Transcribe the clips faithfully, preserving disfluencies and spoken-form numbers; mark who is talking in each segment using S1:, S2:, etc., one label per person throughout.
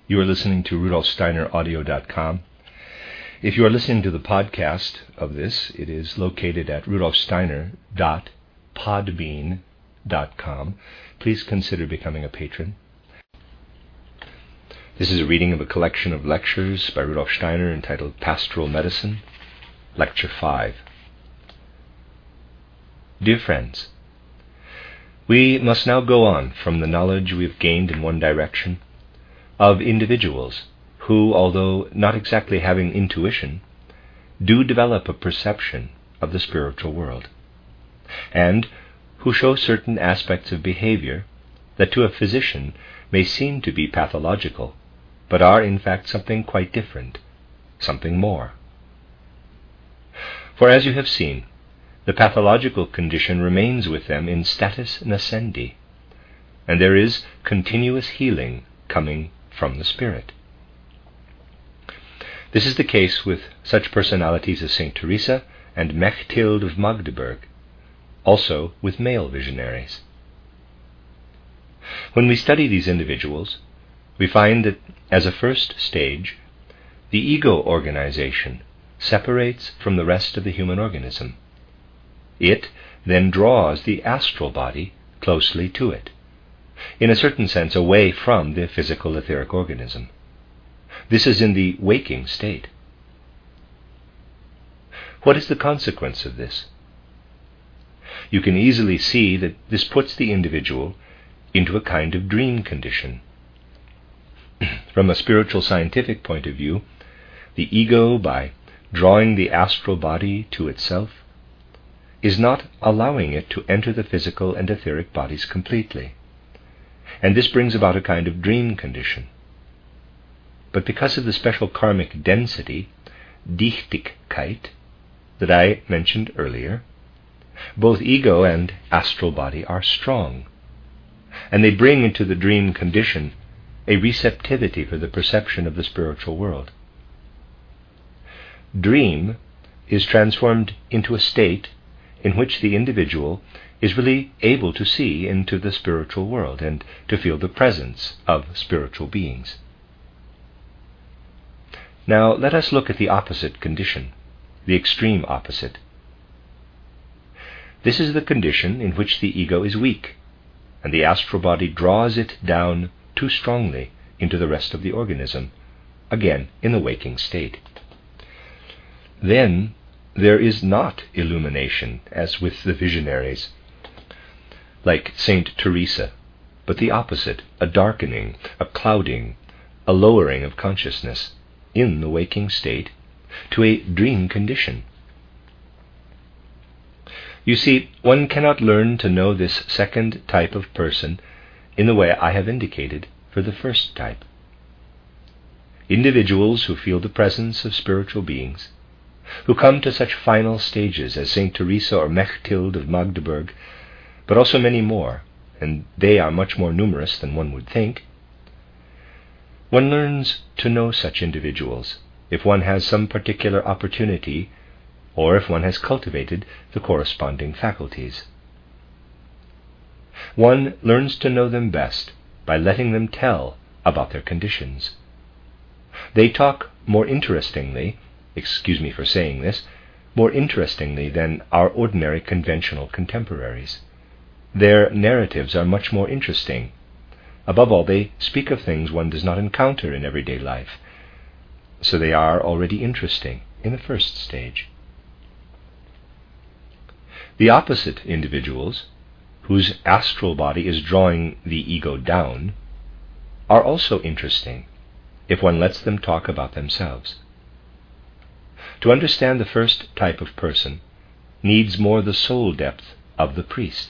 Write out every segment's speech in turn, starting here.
S1: You are listening to Rudolf Steiner Audio dot com. If you are listening to the podcast of this, it is located at Rudolf Steiner dot podbean dot com. Please consider becoming a patron. This is a reading of a collection of lectures by Rudolf Steiner entitled Pastoral Medicine, Lecture five. Dear friends, we must now go on from the knowledge we have gained in one direction of individuals who, although not exactly having intuition, do develop a perception of the spiritual world, and who show certain aspects of behavior that to a physician may seem to be pathological, but are in fact something quite different, something more. For as you have seen, the pathological condition remains with them in status nascendi, and there is continuous healing coming from the spirit. This is the case with such personalities as Saint Teresa and Mechthild of Magdeburg, also with male visionaries. When we study these individuals, we find that as a first stage, the ego organization separates from the rest of the human organism. It then draws the astral body closely to it, in a certain sense away from the physical etheric organism. This is in the waking state. What is the consequence of this? You can easily see that this puts the individual into a kind of dream condition. From a spiritual scientific point of view, the ego, by drawing the astral body to itself, is not allowing it to enter the physical and etheric bodies completely, and this brings about a kind of dream condition. But because of the special karmic density, Dichtigkeit, that I mentioned earlier, both ego and astral body are strong, and they bring into the dream condition a receptivity for the perception of the spiritual world. Dream is transformed into a state in which the individual is really able to see into the spiritual world and to feel the presence of spiritual beings. Now let us look at the opposite condition, the extreme opposite. This is the condition in which the ego is weak, and the astral body draws it down too strongly into the rest of the organism, again in the waking state. Then there is not illumination, as with the visionaries, like Saint Teresa, but the opposite, a darkening, a clouding, a lowering of consciousness in the waking state to a dream condition. You see, one cannot learn to know this second type of person in the way I have indicated for the first type. Individuals who feel the presence of spiritual beings, who come to such final stages as Saint Teresa or Mechthild of Magdeburg, but also many more, and they are much more numerous than one would think. One learns to know such individuals if one has some particular opportunity, or if one has cultivated the corresponding faculties. One learns to know them best by letting them tell about their conditions. They talk more interestingly, excuse me for saying this, more interestingly than our ordinary conventional contemporaries. Their narratives are much more interesting. Above all, they speak of things one does not encounter in everyday life, so they are already interesting in the first stage. The opposite individuals, whose astral body is drawing the ego down, are also interesting if one lets them talk about themselves. To understand the first type of person needs more the soul depth of the priest.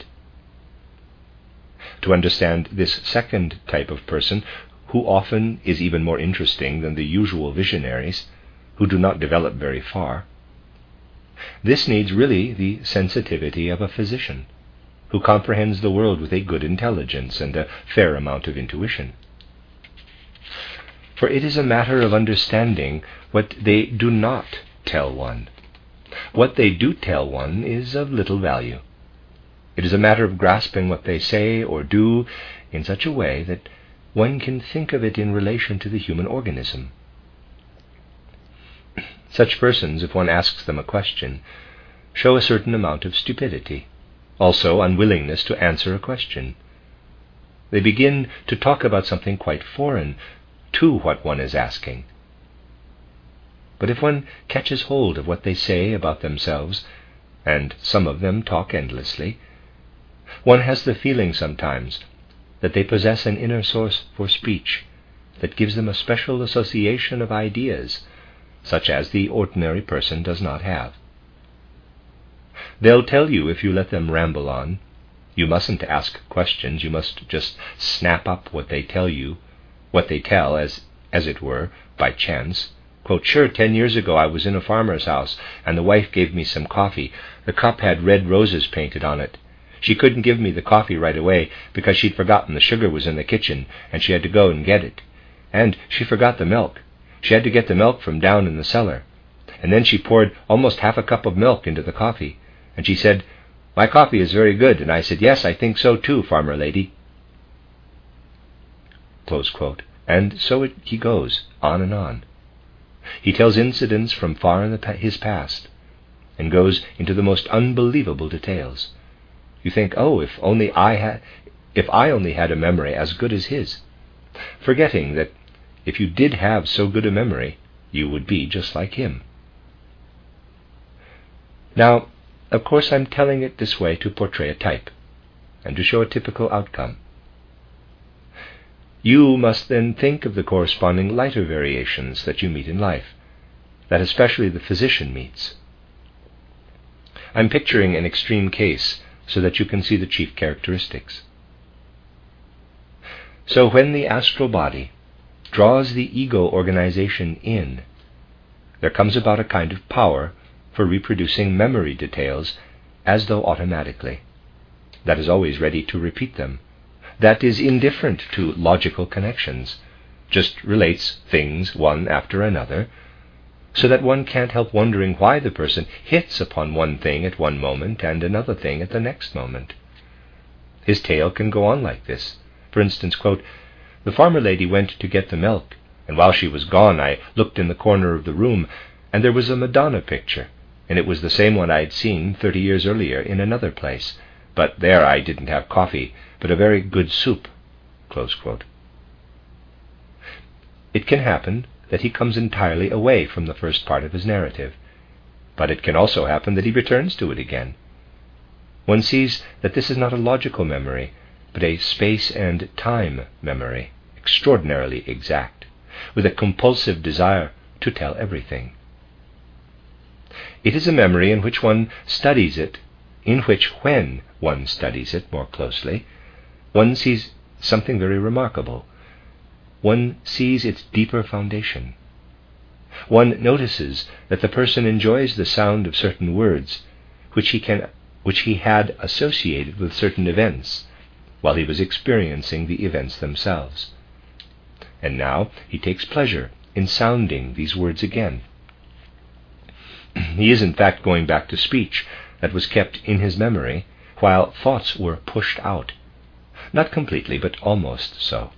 S1: To understand this second type of person, who often is even more interesting than the usual visionaries, who do not develop very far, this needs really the sensitivity of a physician, who comprehends the world with a good intelligence and a fair amount of intuition. For it is a matter of understanding what they do not tell one. What they do tell one is of little value. It is a matter of grasping what they say or do in such a way that one can think of it in relation to the human organism. Such persons, if one asks them a question, show a certain amount of stupidity, also unwillingness to answer a question. They begin to talk about something quite foreign to what one is asking. But if one catches hold of what they say about themselves, and some of them talk endlessly, one has the feeling sometimes that they possess an inner source for speech that gives them a special association of ideas, such as the ordinary person does not have. They'll tell you, if you let them ramble on, you mustn't ask questions, you must just snap up what they tell you, what they tell, as, as it were, by chance. Quote, "Sure, ten years ago I was in a farmer's house, and the wife gave me some coffee. The cup had red roses painted on it. She couldn't give me the coffee right away because she'd forgotten the sugar was in the kitchen, and she had to go and get it. And she forgot the milk. She had to get the milk from down in the cellar. And then she poured almost half a cup of milk into the coffee. And she said, 'My coffee is very good.' And I said, 'Yes, I think so too, farmer lady.'" Close quote. And so it, he goes, on and on. He tells incidents from far in the, his past, and goes into the most unbelievable details. You think, oh, if only I had, if I only had a memory as good as his, forgetting that if you did have so good a memory, you would be just like him. Now, of course, I'm telling it this way to portray a type, and to show a typical outcome. You must then think of the corresponding lighter variations that you meet in life, that especially the physician meets. I'm picturing an extreme case so that you can see the chief characteristics. So when the astral body draws the ego organization in, there comes about a kind of power for reproducing memory details as though automatically, that is always ready to repeat them, that is indifferent to logical connections, just relates things one after another, so that one can't help wondering why the person hits upon one thing at one moment and another thing at the next moment. His tale can go on like this. For instance, quote, "The farmer lady went to get the milk, and while she was gone I looked in the corner of the room, and there was a Madonna picture, and it was the same one I had seen thirty years earlier in another place, but there I didn't have coffee, but a very good soup." Close quote. It can happen that he comes entirely away from the first part of his narrative, but it can also happen that he returns to it again. One sees that this is not a logical memory, but a space and time memory, extraordinarily exact, with a compulsive desire to tell everything. It is a memory in which one studies it, in which when one studies it more closely, one sees something very remarkable. One sees its deeper foundation. One notices that the person enjoys the sound of certain words which he can, which he had associated with certain events while he was experiencing the events themselves. And now he takes pleasure in sounding these words again. He is in fact going back to speech that was kept in his memory while thoughts were pushed out. Not completely, but almost so.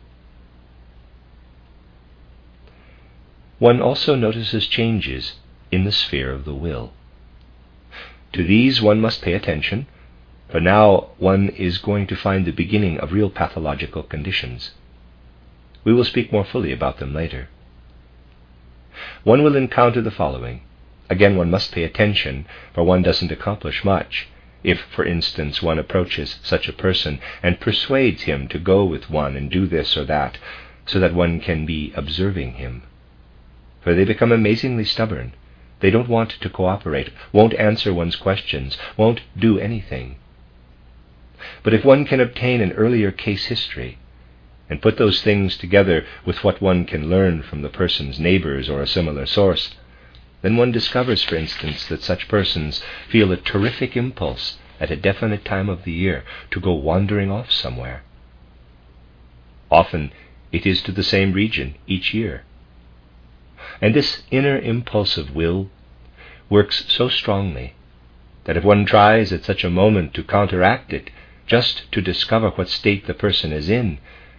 S1: One also notices changes in the sphere of the will. To these one must pay attention, for now one is going to find the beginning of real pathological conditions. We will speak more fully about them later. One will encounter the following. Again, one must pay attention, for one doesn't accomplish much if, for instance, one approaches such a person and persuades him to go with one and do this or that, so that one can be observing him. For they become amazingly stubborn. They don't want to cooperate, won't answer one's questions, won't do anything. But if one can obtain an earlier case history, and put those things together with what one can learn from the person's neighbors or a similar source, then one discovers, for instance, that such persons feel a terrific impulse at a definite time of the year to go wandering off somewhere. Often it is to the same region each year. And this inner impulse of will works so strongly that if one tries at such a moment to counteract it, just to discover what state the person is in,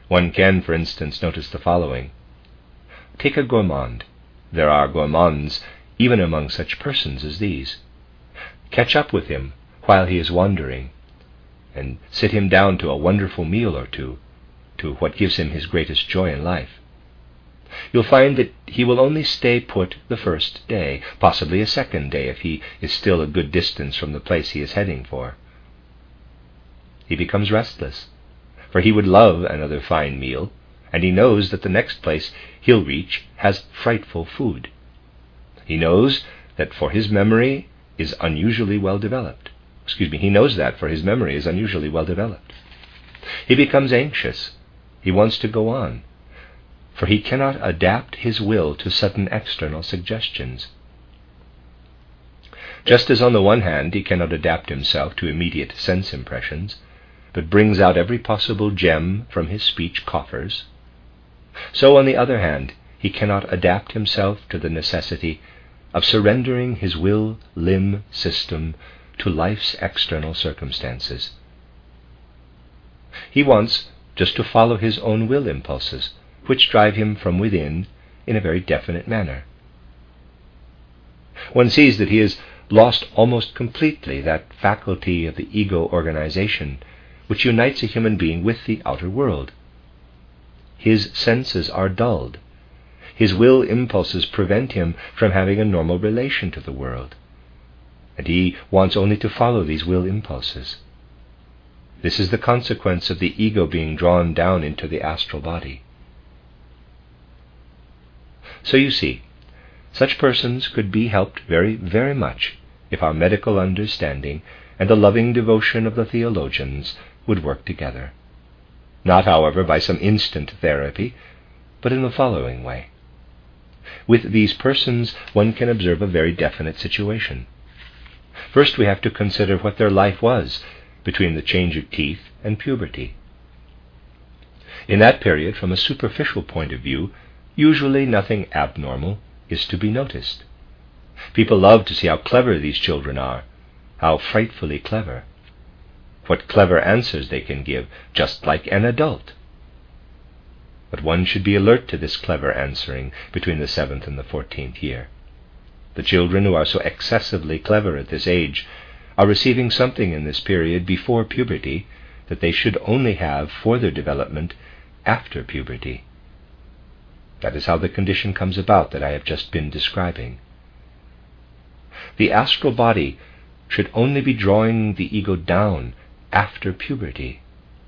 S1: One can, for instance, notice the following. Take a gourmand. There are gourmands even among such persons as these. Catch up with him while he is wandering, and sit him down to a wonderful meal or two, to what gives him his greatest joy in life. You'll find that he will only stay put the first day, possibly a second day if he is still a good distance from the place he is heading for. He becomes restless, for he would love another fine meal, and he knows that the next place he'll reach has frightful food. He knows that for his memory is unusually well developed. Excuse me, he knows that for his memory is unusually well developed. He becomes anxious. He wants to go on, for he cannot adapt his will to sudden external suggestions. Just as on the one hand he cannot adapt himself to immediate sense impressions, but brings out every possible gem from his speech coffers, so on the other hand he cannot adapt himself to the necessity of surrendering his will-limb system to life's external circumstances. He wants just to follow his own will impulses, which drive him from within in a very definite manner. One sees that he has lost almost completely that faculty of the ego organization which unites a human being with the outer world. His senses are dulled. His will impulses prevent him from having a normal relation to the world, and he wants only to follow these will impulses. This is the consequence of the ego being drawn down into the astral body. So you see, such persons could be helped very, very much if our medical understanding and the loving devotion of the theologians would work together. Not, however, by some instant therapy, but in the following way. With these persons, one can observe a very definite situation. First, we have to consider what their life was between the change of teeth and puberty. In that period, from a superficial point of view, usually nothing abnormal is to be noticed. People love to see how clever these children are, how frightfully clever. What clever answers they can give, just like an adult. But one should be alert to this clever answering between the seventh and the fourteenth year. The children who are so excessively clever at this age are receiving something in this period before puberty that they should only have for their development after puberty. That is how the condition comes about that I have just been describing. The astral body should only be drawing the ego down after puberty,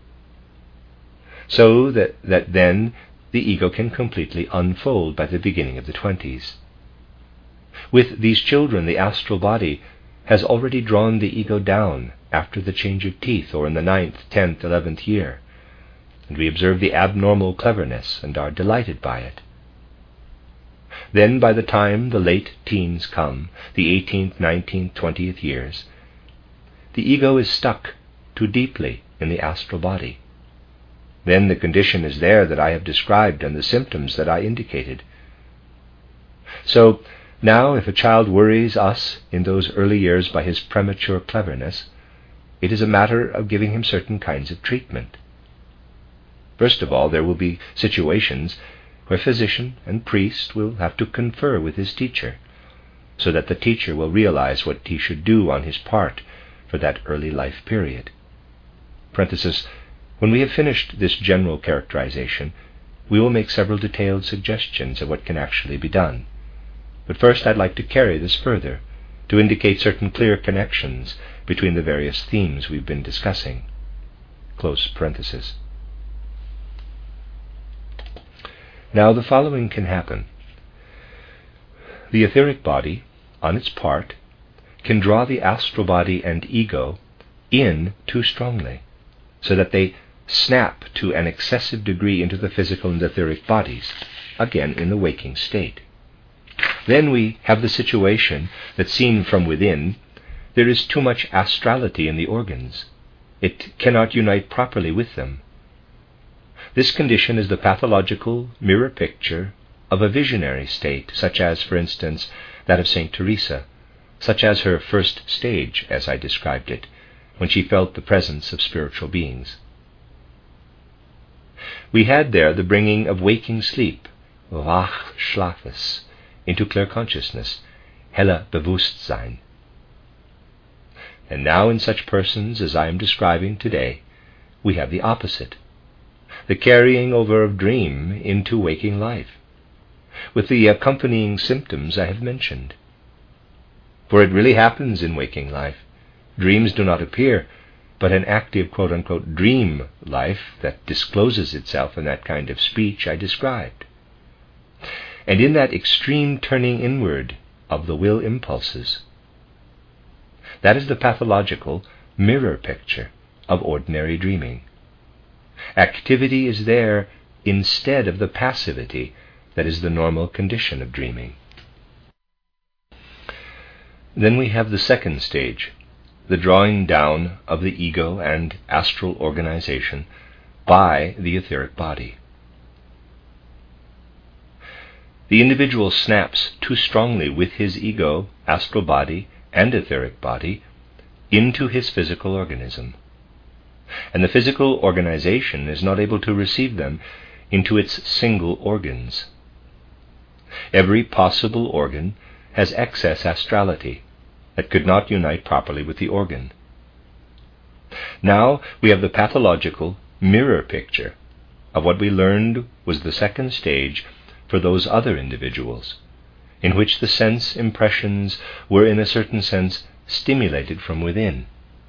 S1: so that, that then the ego can completely unfold by the beginning of the twenties. With these children, the astral body has already drawn the ego down after the change of teeth, or in the ninth, tenth, eleventh year, and we observe the abnormal cleverness and are delighted by it. Then, by the time the late teens come, the eighteenth, nineteenth, twentieth years, the ego is stuck too deeply in the astral body. Then the condition is there that I have described and the symptoms that I indicated. So, now if a child worries us in those early years by his premature cleverness, it is a matter of giving him certain kinds of treatment. First of all, there will be situations where physician and priest will have to confer with his teacher, so that the teacher will realize what he should do on his part for that early life period. Parenthesis, when we have finished this general characterization, we will make several detailed suggestions of what can actually be done. But first I'd like to carry this further, to indicate certain clear connections between the various themes we've been discussing. Close parenthesis. Now the following can happen. The etheric body, on its part, can draw the astral body and ego in too strongly, so that they snap to an excessive degree into the physical and etheric bodies, again in the waking state. Then we have the situation that, seen from within, there is too much astrality in the organs. It cannot unite properly with them. This condition is the pathological mirror picture of a visionary state, such as, for instance, that of Saint Teresa, such as her first stage, as I described it, when she felt the presence of spiritual beings. We had there the bringing of waking sleep, Wachschlafes, into clear consciousness, helle Bewusstsein. And now in such persons as I am describing today, we have the opposite, the carrying over of dream into waking life, with the accompanying symptoms I have mentioned. For it really happens in waking life. Dreams do not appear, but an active quote-unquote dream life that discloses itself in that kind of speech I described. And in that extreme turning inward of the will impulses, that is the pathological mirror picture of ordinary dreaming. Activity is there instead of the passivity that is the normal condition of dreaming. Then we have the second stage, the drawing down of the ego and astral organization by the etheric body. The individual snaps too strongly with his ego, astral body, and etheric body into his physical organism, and the physical organization is not able to receive them into its single organs. Every possible organ has excess astrality that could not unite properly with the organ. Now we have the pathological mirror picture of what we learned was the second stage for those other individuals, in which the sense impressions were in a certain sense stimulated from within.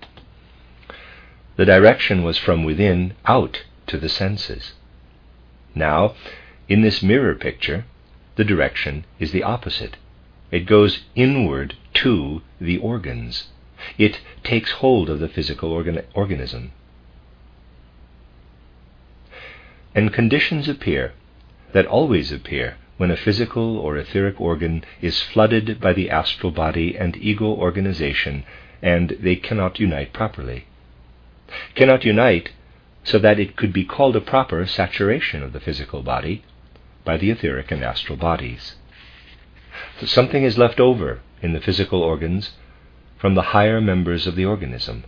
S1: The direction was from within out to the senses. Now, in this mirror picture, the direction is the opposite. It goes inward to the organs. It takes hold of the physical organ- organism. And conditions appear that always appear when a physical or etheric organ is flooded by the astral body and ego organization, and they cannot unite properly. Cannot unite so that it could be called a proper saturation of the physical body by the etheric and astral bodies. So something is left over in the physical organs from the higher members of the organism.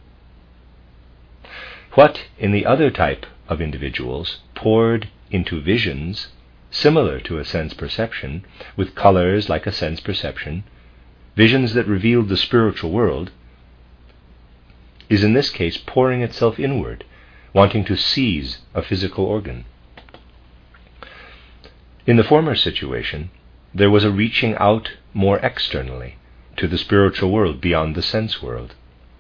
S1: What in the other type of individuals poured into visions similar to a sense perception, with colors like a sense perception, visions that revealed the spiritual world, is in this case pouring itself inward, wanting to seize a physical organ. In the former situation, there was a reaching out more externally to the spiritual world beyond the sense world.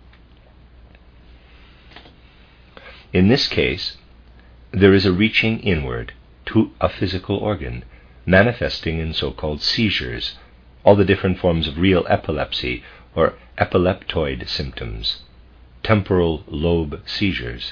S1: In this case, there is a reaching inward to a physical organ, manifesting in so-called seizures, all the different forms of real epilepsy or epileptoid symptoms, temporal lobe seizures.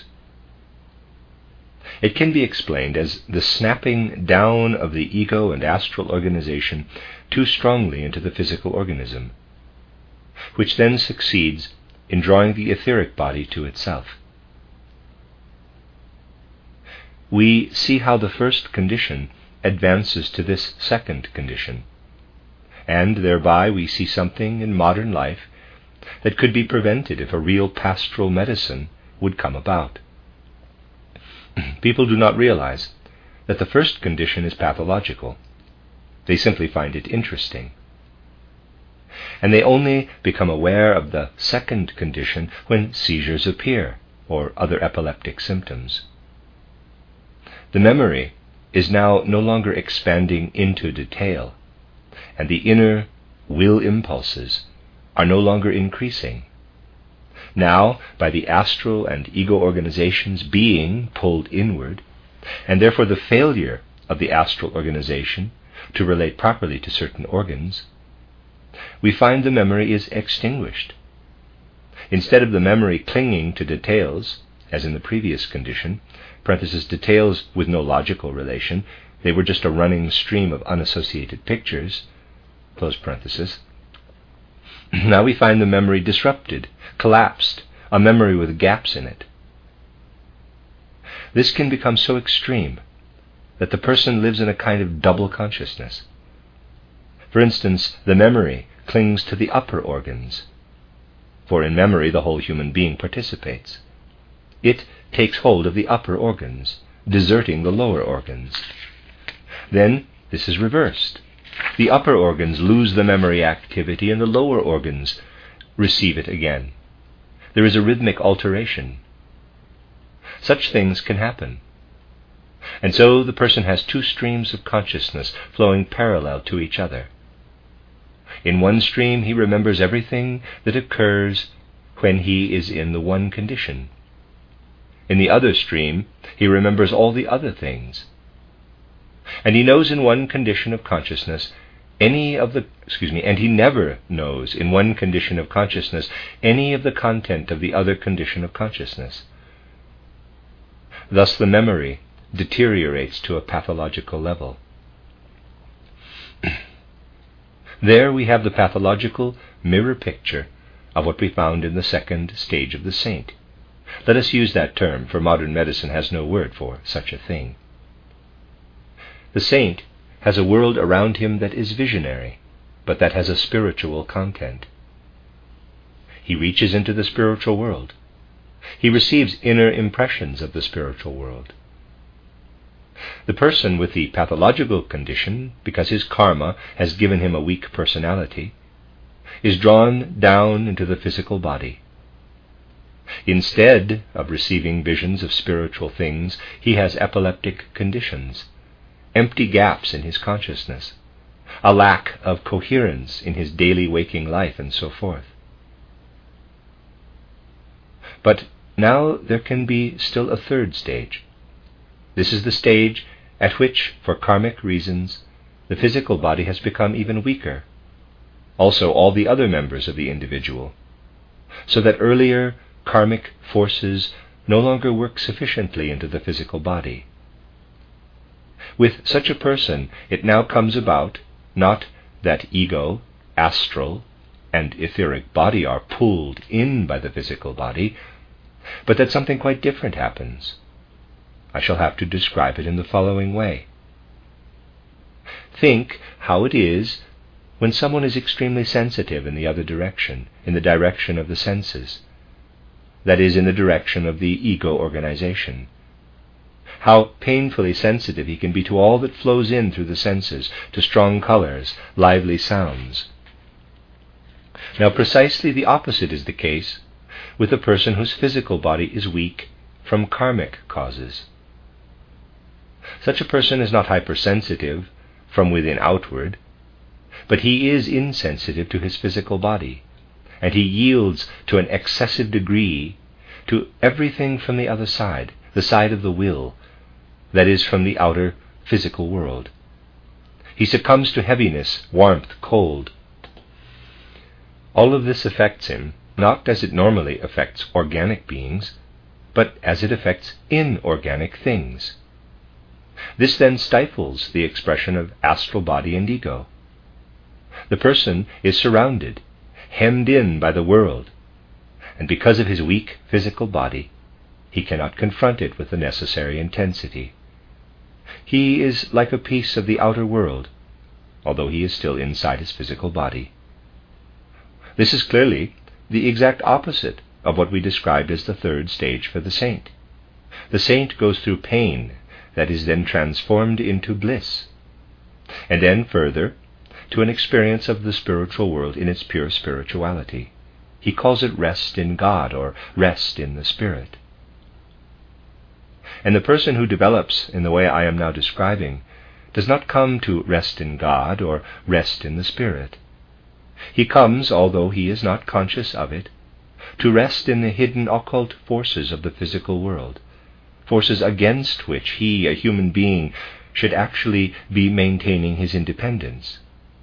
S1: It can be explained as the snapping down of the ego and astral organization too strongly into the physical organism, which then succeeds in drawing the etheric body to itself. We see how the first condition advances to this second condition, and thereby we see something in modern life that could be prevented if a real pastoral medicine would come about. People do not realize that the first condition is pathological. They simply find it interesting. And they only become aware of the second condition when seizures appear or other epileptic symptoms. The memory is now no longer expanding into detail, and the inner will impulses are no longer increasing. Now, by the astral and ego organizations being pulled inward, and therefore the failure of the astral organization to relate properly to certain organs, we find the memory is extinguished. Instead of the memory clinging to details, as in the previous condition, parenthesis, details with no logical relation, they were just a running stream of unassociated pictures, close parenthesis. Now we find the memory disrupted, collapsed, a memory with gaps in it. This can become so extreme that the person lives in a kind of double consciousness. For instance, the memory clings to the upper organs, for in memory the whole human being participates. It takes hold of the upper organs, deserting the lower organs. Then this is reversed. The upper organs lose the memory activity and the lower organs receive it again. There is a rhythmic alteration. Such things can happen. And so the person has two streams of consciousness flowing parallel to each other. In one stream he remembers everything that occurs when he is in the one condition. In the other stream he remembers all the other things. And he knows in one condition of consciousness any of the, excuse me, and he never knows in one condition of consciousness any of the content of the other condition of consciousness. Thus the memory deteriorates to a pathological level. There we have the pathological mirror picture of what we found in the second stage of the saint. Let us use that term, for modern medicine has no word for such a thing. The saint has a world around him that is visionary, but that has a spiritual content. He reaches into the spiritual world. He receives inner impressions of the spiritual world. The person with the pathological condition, because his karma has given him a weak personality, is drawn down into the physical body. Instead of receiving visions of spiritual things, he has epileptic conditions, empty gaps in his consciousness, a lack of coherence in his daily waking life, and so forth. But now there can be still a third stage. This is the stage at which, for karmic reasons, the physical body has become even weaker, also all the other members of the individual, so that earlier karmic forces no longer work sufficiently into the physical body. With such a person, it now comes about not that ego, astral, and etheric body are pulled in by the physical body, but that something quite different happens. I shall have to describe it in the following way. Think how it is when someone is extremely sensitive in the other direction, in the direction of the senses, that is, in the direction of the ego organization. How painfully sensitive he can be to all that flows in through the senses, to strong colors, lively sounds. Now precisely the opposite is the case with a person whose physical body is weak from karmic causes. Such a person is not hypersensitive from within outward, but he is insensitive to his physical body, and he yields to an excessive degree to everything from the other side, the side of the will, that is, from the outer physical world. He succumbs to heaviness, warmth, cold. All of this affects him, not as it normally affects organic beings, but as it affects inorganic things. This then stifles the expression of astral body and ego. The person is surrounded, hemmed in by the world, and because of his weak physical body, he cannot confront it with the necessary intensity. He is like a piece of the outer world, although he is still inside his physical body. This is clearly the exact opposite of what we described as the third stage for the saint. The saint goes through pain that is then transformed into bliss, and then further to an experience of the spiritual world in its pure spirituality. He calls it rest in God, or rest in the Spirit. And the person who develops in the way I am now describing does not come to rest in God or rest in the Spirit. He comes, although he is not conscious of it, to rest in the hidden occult forces of the physical world, forces against which he, a human being, should actually be maintaining his independence.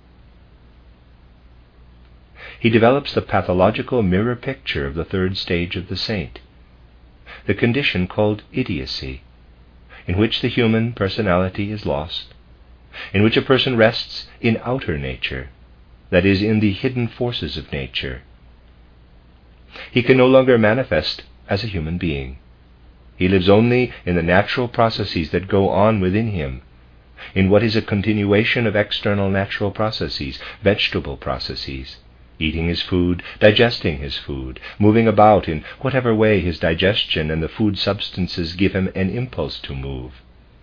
S1: He develops the pathological mirror picture of the third stage of the saint, the condition called idiocy, in which the human personality is lost, in which a person rests in outer nature, that is, in the hidden forces of nature. He can no longer manifest as a human being. He lives only in the natural processes that go on within him, in what is a continuation of external natural processes, vegetable processes, eating his food, digesting his food, moving about in whatever way his digestion and the food substances give him an impulse to move.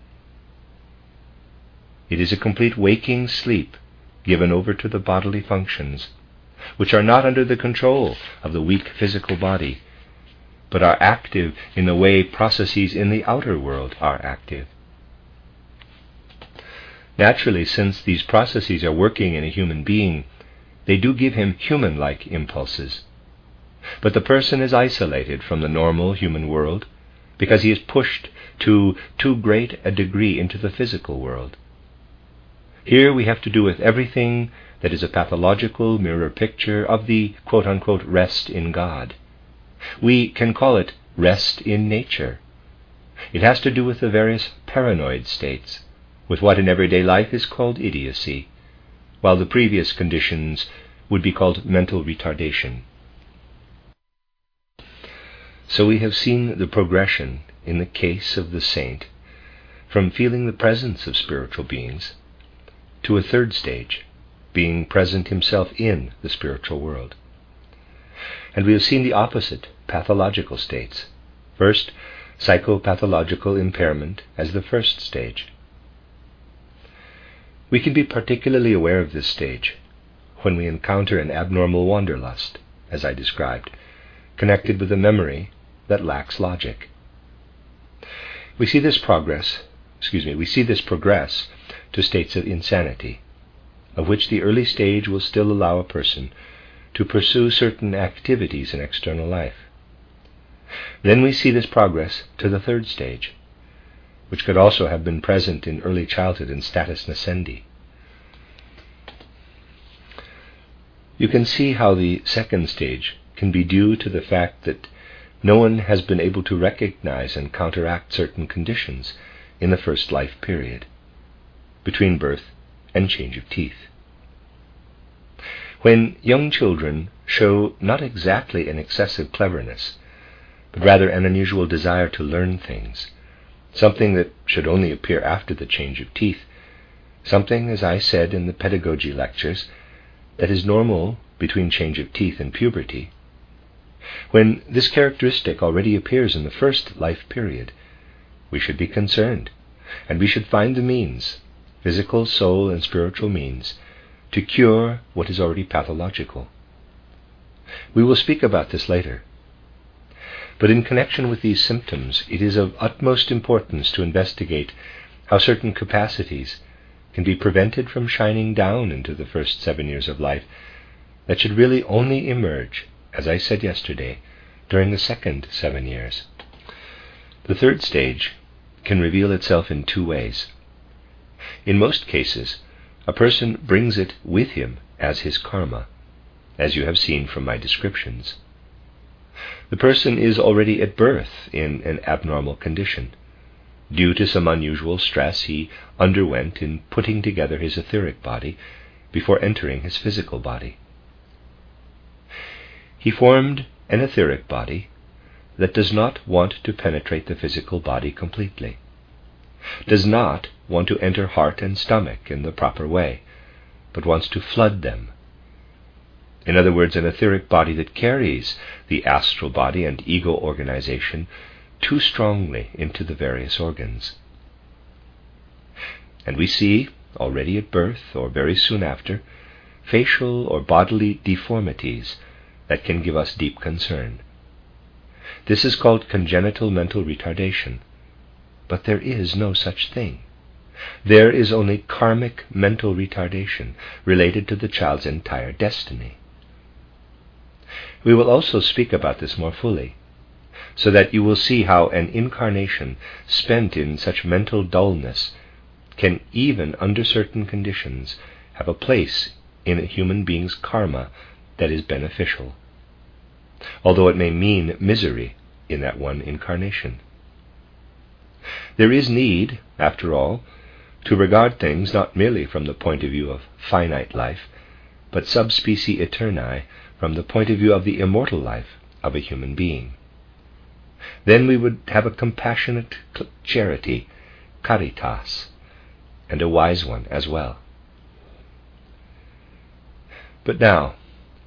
S1: It is a complete waking sleep given over to the bodily functions, which are not under the control of the weak physical body, but are active in the way processes in the outer world are active. Naturally, since these processes are working in a human being, they do give him human-like impulses. But the person is isolated from the normal human world because he is pushed to too great a degree into the physical world. Here we have to do with everything that is a pathological mirror picture of the quote-unquote rest in God. We can call it rest in nature. It has to do with the various paranoid states, with what in everyday life is called idiocy, while the previous conditions would be called mental retardation. So we have seen the progression in the case of the saint from feeling the presence of spiritual beings to a third stage, being present himself in the spiritual world. And we have seen the opposite, pathological states. First, psychopathological impairment as the first stage. We can be particularly aware of this stage when we encounter an abnormal wanderlust, as I described, connected with a memory that lacks logic. We see this progress, excuse me, we see this progress to states of insanity, of which the early stage will still allow a person to pursue certain activities in external life. Then we see this progress to the third stage, which could also have been present in early childhood in status nascendi. You can see how the second stage can be due to the fact that no one has been able to recognize and counteract certain conditions in the first life period, between birth and change of teeth. When young children show not exactly an excessive cleverness, but rather an unusual desire to learn things, something that should only appear after the change of teeth, something, as I said in the pedagogy lectures, that is normal between change of teeth and puberty. When this characteristic already appears in the first life period, we should be concerned, and we should find the means, physical, soul, and spiritual means, to cure what is already pathological. We will speak about this later. But in connection with these symptoms, it is of utmost importance to investigate how certain capacities can be prevented from shining down into the first seven years of life that should really only emerge, as I said yesterday, during the second seven years. The third stage can reveal itself in two ways. In most cases, a person brings it with him as his karma, as you have seen from my descriptions. The person is already at birth in an abnormal condition, due to some unusual stress he underwent in putting together his etheric body before entering his physical body. He formed an etheric body that does not want to penetrate the physical body completely, does not want to enter heart and stomach in the proper way, but wants to flood them. In other words, an etheric body that carries the astral body and ego organization too strongly into the various organs. And we see, already at birth or very soon after, facial or bodily deformities that can give us deep concern. This is called congenital mental retardation, but there is no such thing. There is only karmic mental retardation related to the child's entire destiny. We will also speak about this more fully, so that you will see how an incarnation spent in such mental dullness can, even under certain conditions, have a place in a human being's karma that is beneficial, although it may mean misery in that one incarnation. There is need, after all, to regard things not merely from the point of view of finite life, but subspecie aeterni, from the point of view of the immortal life of a human being. Then we would have a compassionate charity, caritas, and a wise one as well. But now,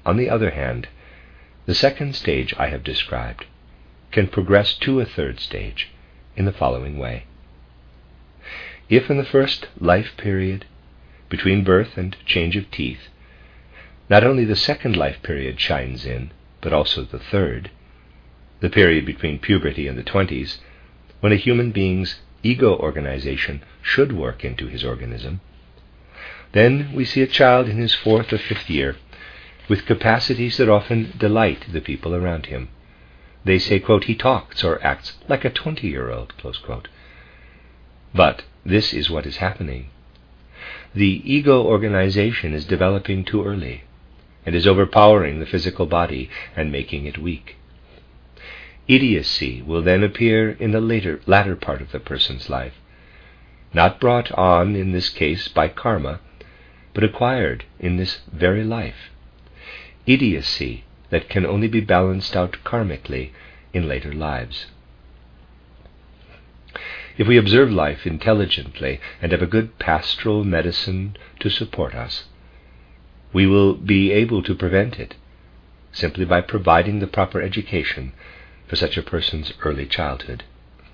S1: On the other hand, the second stage I have described can progress to a third stage in the following way. If in the first life period, between birth and change of teeth, not only the second life period shines in, but also the third, the period between puberty and the twenties, when a human being's ego organization should work into his organism, then we see a child in his fourth or fifth year with capacities that often delight the people around him. They say, quote, he talks or acts like a twenty-year-old, close quote. But this is what is happening. The ego organization is developing too early and is overpowering the physical body and making it weak. Idiocy will then appear in the later, latter part of the person's life, not brought on in this case by karma, but acquired in this very life. Idiocy that can only be balanced out karmically in later lives. If we observe life intelligently and have a good pastoral medicine to support us, we will be able to prevent it simply by providing the proper education for such a person's early childhood.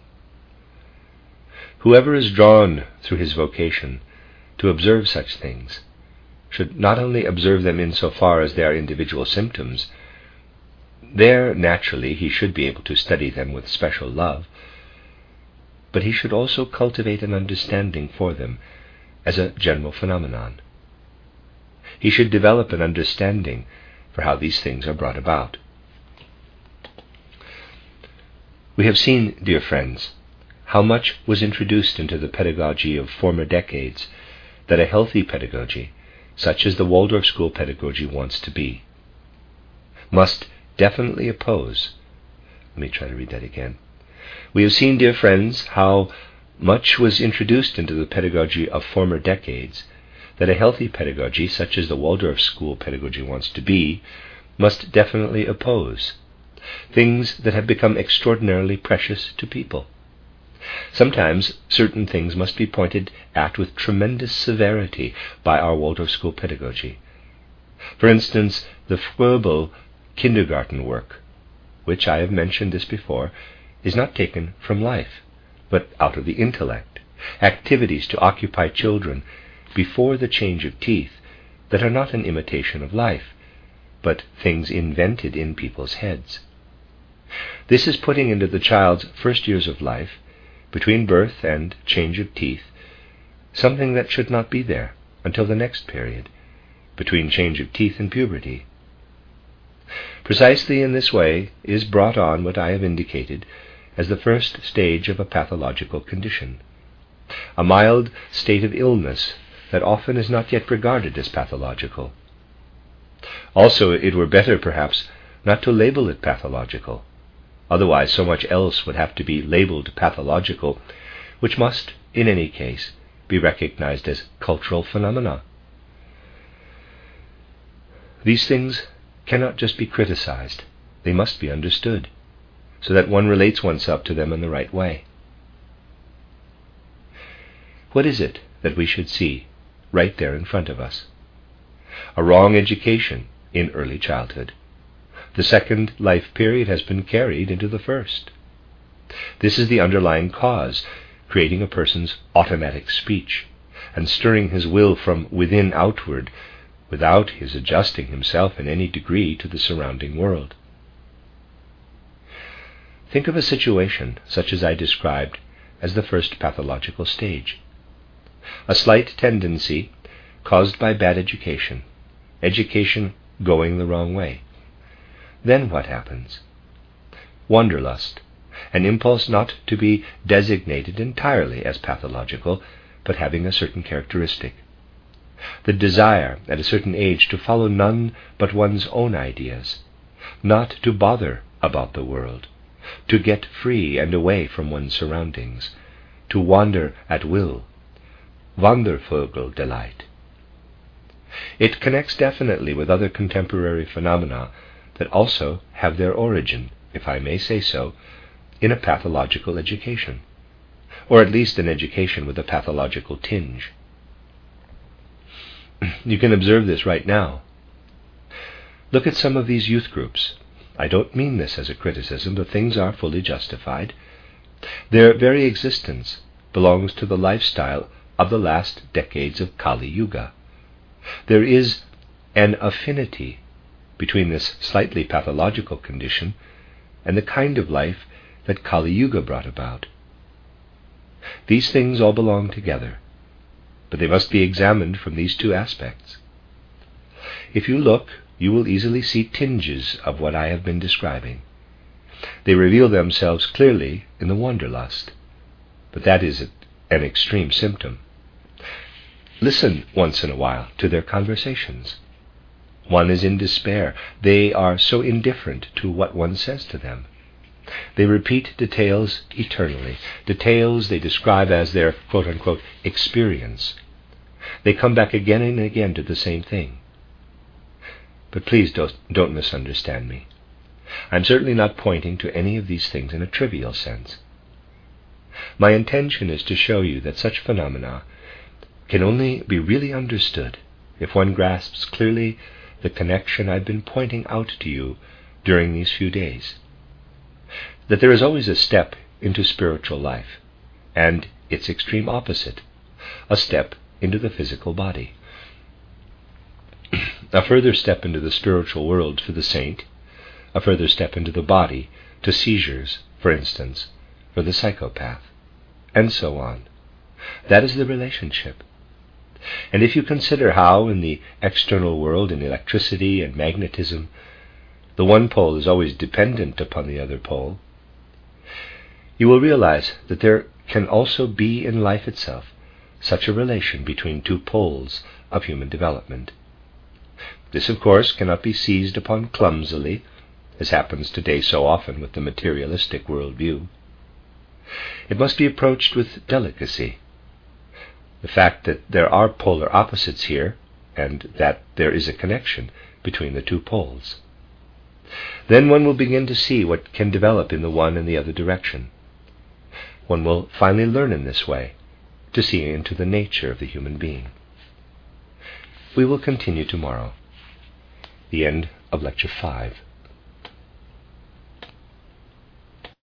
S1: Whoever is drawn through his vocation to observe such things should not only observe them insofar as they are individual symptoms. There, naturally, he should be able to study them with special love, but he should also cultivate an understanding for them as a general phenomenon. He should develop an understanding for how these things are brought about. We have seen, dear friends, how much was introduced into the pedagogy of former decades that a healthy pedagogy, such as the Waldorf school pedagogy wants to be, must definitely oppose. Let me try to read that again. We have seen, dear friends, how much was introduced into the pedagogy of former decades that a healthy pedagogy, such as the Waldorf school pedagogy wants to be, must definitely oppose. Things that have become extraordinarily precious to people. Sometimes certain things must be pointed at with tremendous severity by our Waldorf school pedagogy. For instance, the Froebel kindergarten work, which I have mentioned this before, is not taken from life, but out of the intellect, activities to occupy children before the change of teeth that are not an imitation of life, but things invented in people's heads. This is putting into the child's first years of life, between birth and change of teeth, something that should not be there until the next period, between change of teeth and puberty. Precisely in this way is brought on what I have indicated as the first stage of a pathological condition, a mild state of illness that often is not yet regarded as pathological. Also, it were better, perhaps, not to label it pathological. Otherwise, so much else would have to be labeled pathological, which must, in any case, be recognized as cultural phenomena. These things cannot just be criticized. They must be understood, so that one relates oneself to them in the right way. What is it that we should see right there in front of us? A wrong education in early childhood. The second life period has been carried into the first. This is the underlying cause, creating a person's automatic speech and stirring his will from within outward without his adjusting himself in any degree to the surrounding world. Think of a situation such as I described as the first pathological stage. A slight tendency caused by bad education, education going the wrong way. Then what happens? Wanderlust, an impulse not to be designated entirely as pathological, but having a certain characteristic. The desire at a certain age to follow none but one's own ideas, not to bother about the world, to get free and away from one's surroundings, to wander at will, Wandervogel delight. It connects definitely with other contemporary phenomena that also have their origin, if I may say so, in a pathological education, or at least an education with a pathological tinge. You can observe this right now. Look at some of these youth groups. I don't mean this as a criticism. The things are fully justified. Their very existence belongs to the lifestyle of the last decades of Kali Yuga. There is an affinity between this slightly pathological condition and the kind of life that Kali Yuga brought about. These things all belong together, but they must be examined from these two aspects. If you look, you will easily see tinges of what I have been describing. They reveal themselves clearly in the wanderlust, but that is an extreme symptom. Listen once in a while to their conversations. One is in despair. They are so indifferent to what one says to them. They repeat details eternally, details they describe as their quote-unquote experience. They come back again and again to the same thing. But please don't, don't misunderstand me. I'm certainly not pointing to any of these things in a trivial sense. My intention is to show you that such phenomena can only be really understood if one grasps clearly the connection I've been pointing out to you during these few days. That there is always a step into spiritual life, and its extreme opposite, a step into the physical body. A further step into the spiritual world for the saint, a further step into the body, to seizures, for instance, for the psychopath, and so on. That is the relationship. And if you consider how in the external world, in electricity and magnetism, the one pole is always dependent upon the other pole, you will realize that there can also be in life itself such a relation between two poles of human development. This, of course, cannot be seized upon clumsily, as happens today so often with the materialistic worldview. It must be approached with delicacy. The fact that there are polar opposites here, and that there is a connection between the two poles. Then one will begin to see what can develop in the one and the other direction. One will finally learn in this way to see into the nature of the human being. We will continue tomorrow. The end of Lecture five.